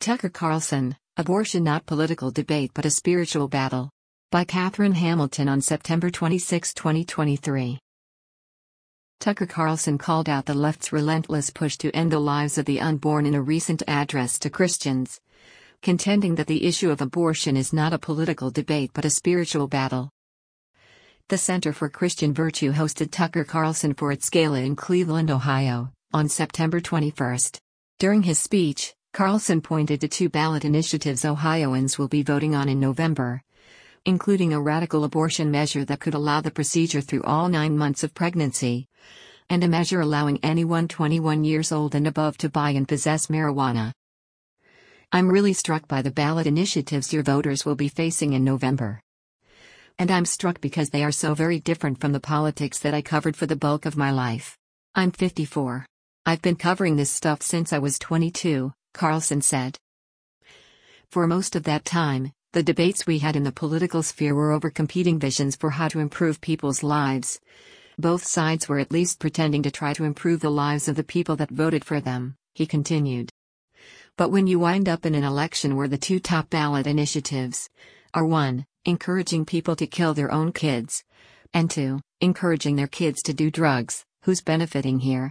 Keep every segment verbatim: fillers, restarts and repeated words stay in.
Tucker Carlson, Abortion Not Political Debate But a Spiritual Battle. By Catherine Hamilton on September twenty-sixth, twenty twenty-three. Tucker Carlson called out the left's relentless push to end the lives of the unborn in a recent address to Christians, contending that the issue of abortion is not a political debate but a spiritual battle. The Center for Christian Virtue hosted Tucker Carlson for its gala in Cleveland, Ohio, on September twenty-first. During his speech, Carlson pointed to two ballot initiatives Ohioans will be voting on in November, including a radical abortion measure that could allow the procedure through all nine months of pregnancy, and a measure allowing anyone twenty-one years old and above to buy and possess marijuana. I'm really struck by the ballot initiatives your voters will be facing in November. And I'm struck because they are so very different from the politics that I covered for the bulk of my life. I'm fifty-four. I've been covering this stuff since I was twenty-two, Carlson said. For most of that time, the debates we had in the political sphere were over competing visions for how to improve people's lives. Both sides were at least pretending to try to improve the lives of the people that voted for them, he continued. But when you wind up in an election where the two top ballot initiatives are one, encouraging people to kill their own kids, and two, encouraging their kids to do drugs, who's benefiting here?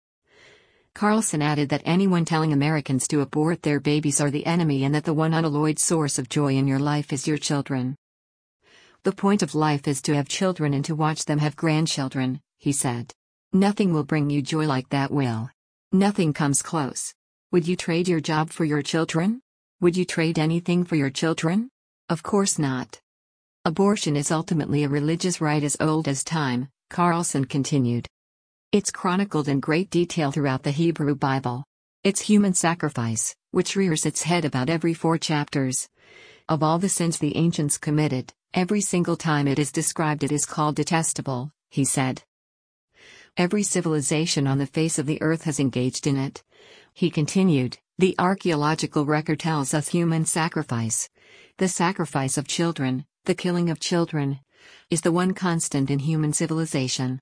Carlson added that anyone telling Americans to abort their babies are the enemy and that the one unalloyed source of joy in your life is your children. The point of life is to have children and to watch them have grandchildren, he said. Nothing will bring you joy like that will. Nothing comes close. Would you trade your job for your children? Would you trade anything for your children? Of course not. Abortion is ultimately a religious right as old as time, Carlson continued. It's chronicled in great detail throughout the Hebrew Bible. It's human sacrifice, which rears its head about every four chapters. Of all the sins the ancients committed, every single time it is described it is called detestable, he said. Every civilization on the face of the earth has engaged in it. He continued, the archaeological record tells us human sacrifice, the sacrifice of children, the killing of children, is the one constant in human civilization.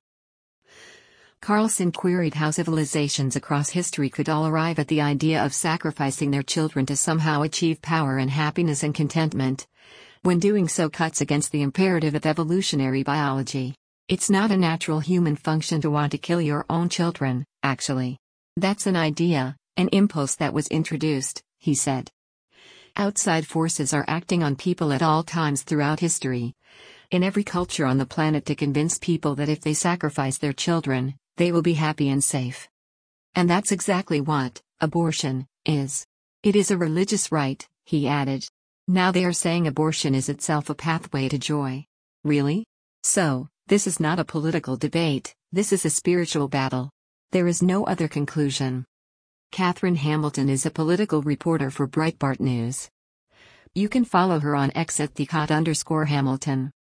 Carlson queried how civilizations across history could all arrive at the idea of sacrificing their children to somehow achieve power and happiness and contentment, when doing so cuts against the imperative of evolutionary biology. It's not a natural human function to want to kill your own children, actually. That's an idea, an impulse that was introduced, he said. Outside forces are acting on people at all times throughout history, in every culture on the planet to convince people that if they sacrifice their children, they will be happy and safe. And that's exactly what abortion is. It is a religious right, he added. Now they are saying abortion is itself a pathway to joy. Really? So, this is not a political debate, this is a spiritual battle. There is no other conclusion. Catherine Hamilton is a political reporter for Breitbart News. You can follow her on X at the Cot underscore Hamilton.